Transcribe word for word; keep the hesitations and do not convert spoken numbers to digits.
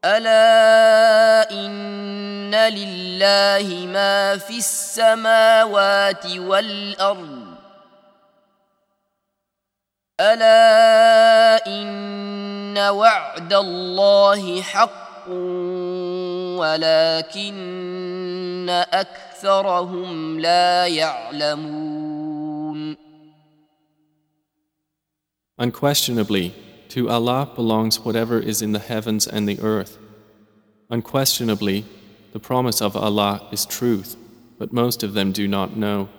ألا إن لله ما في السماوات والأرض ألا إن وعد الله حق ولكن أكثرهم لا يعلمون. Unquestionably, to Allah belongs whatever is in the heavens and the earth. Unquestionably, the promise of Allah is truth, but most of them do not know.